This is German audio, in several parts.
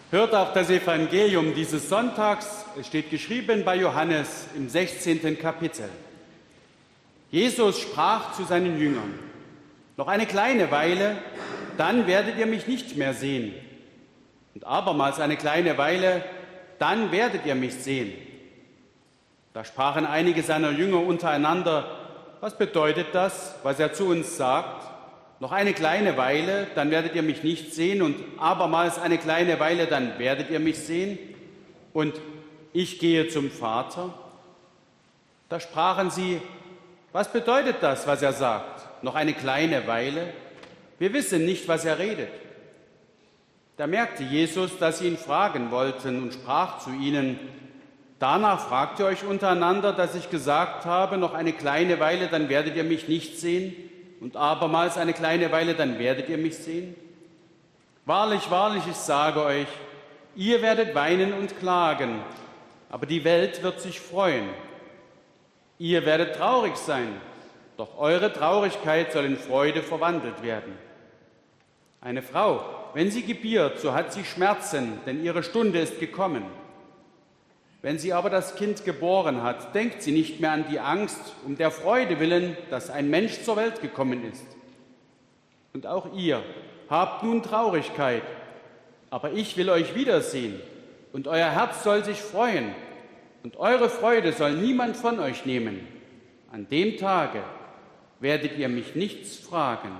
Hört auch das Evangelium dieses Sonntags. Es steht geschrieben bei Johannes im 16. Kapitel. Jesus sprach zu seinen Jüngern: Noch eine kleine Weile, dann werdet ihr mich nicht mehr sehen. Und abermals eine kleine Weile, dann werdet ihr mich sehen. Da sprachen einige seiner Jünger untereinander: Was bedeutet das, was er zu uns sagt? Noch eine kleine Weile, dann werdet ihr mich nicht sehen, und abermals eine kleine Weile, dann werdet ihr mich sehen, und ich gehe zum Vater. Da sprachen sie: Was bedeutet das, was er sagt? Noch eine kleine Weile? Wir wissen nicht, was er redet. Da merkte Jesus, dass sie ihn fragen wollten, und sprach zu ihnen: Danach fragt ihr euch untereinander, dass ich gesagt habe, noch eine kleine Weile, dann werdet ihr mich nicht sehen, und abermals eine kleine Weile, dann werdet ihr mich sehen? Wahrlich, wahrlich, ich sage euch, ihr werdet weinen und klagen, aber die Welt wird sich freuen. Ihr werdet traurig sein, doch eure Traurigkeit soll in Freude verwandelt werden. Eine Frau, wenn sie gebiert, so hat sie Schmerzen, denn ihre Stunde ist gekommen. Wenn sie aber das Kind geboren hat, denkt sie nicht mehr an die Angst, um der Freude willen, dass ein Mensch zur Welt gekommen ist. Und auch ihr habt nun Traurigkeit, aber ich will euch wiedersehen, und euer Herz soll sich freuen, und eure Freude soll niemand von euch nehmen. An dem Tage werdet ihr mich nichts fragen.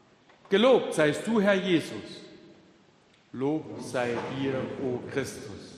Gelobt seist du, Herr Jesus. Lob sei dir, o Christus.